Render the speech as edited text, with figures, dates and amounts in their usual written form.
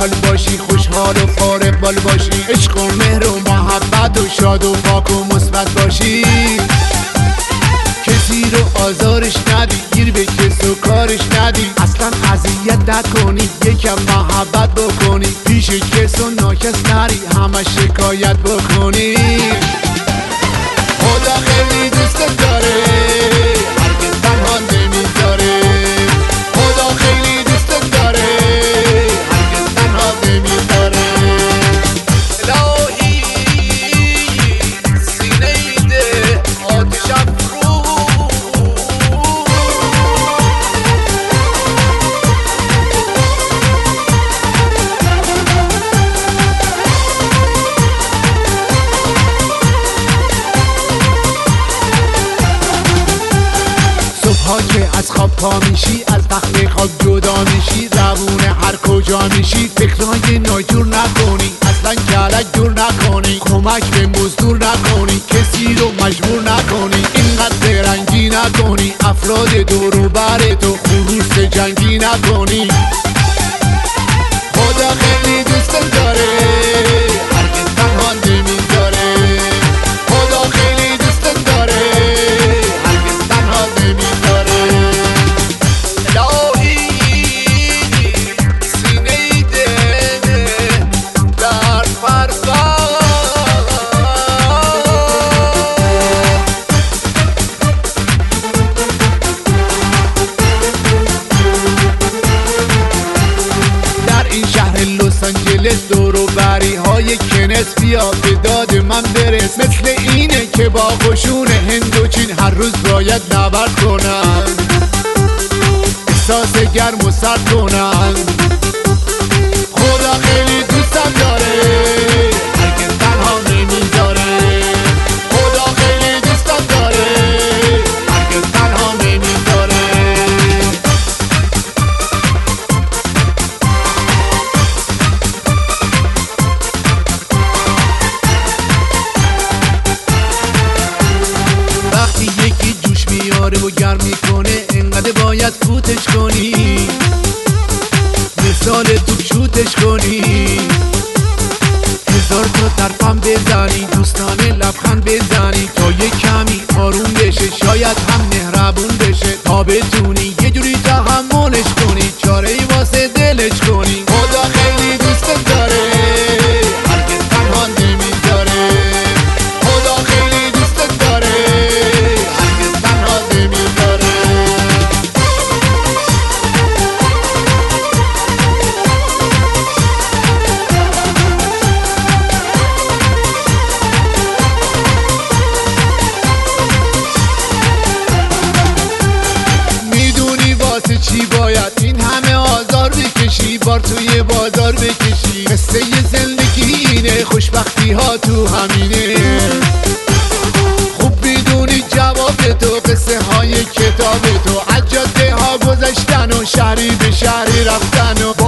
حال باشی، خوشحال و فارغ بال باشی، عشق و مهر و محبت و شاد و پاک و مثبت باشی. کسی رو آزارش ندی، گیر به کس و کارش ندی، اصلا اذیت نکنی، یکم محبت بکنی، پیش کس و ناکس نری، همه شکایت بکنی. خدا خیلی دوست داره، هرگز تنها نمیذاره. خدا خیلی دوست داره، هرگز تنها نمیذاره. الهی سینه ده آتش افروز، صبحا که از خواب پا میشی، از تخت خواب جدا میشی، روون هر کجا میشی، فکرهای ناجور نکنی، اصلا کلک دور نکنی، کمک به مزدور نکنی، کسی رو مجبور نکنی، اینقدر درنگی نکنی، افراد دور و بر تو خروس جنگی نکنی. خدا خیلی دوست داره، هرگز تنها نمیذاره. خدا خیلی دوست داره، هرگز تنها نمیذاره. الهی سینه ده در فرقا. در این شهر لس آنجلس دور و بری های کنس، بیا به داد من برس. مثل اینه که با قشون هند و چین هر روز باید نبرد کنن، احساس گرم و سرد کنن. خدا خیلی دوستم داره، هرگز تنها نمیذاره. خدا خیلی دوستم داره، هرگز تنها نمیذاره. وقتی یکی جوش میاره و گرم میکنه، انقدر باید فوتش کنی، مثال توپ شوتش کنی، هزار تا ترفم بزنی، دوستانه لبخند بزنی، تا یه کمی آروم بشه، شاید هم مهربون بشه، تا بتونی یه جوری تحملش کنی، چاره‌ای واسه دلش کنی. خدا خیلی دوست داره، هرگز تنها نمیذاره. خدا خیلی دوست داره، هرگز تنها نمیذاره. میدونی واسه چی باید این همه آزار بکشی، بار توی بازار بکشی. قصه زندگی اینه، خوشبختی ها تو همینه. خوب میدونی جواب تو، قصه های کتاب تو، از جاده ها گذشتن و شهری به شهری رفتن و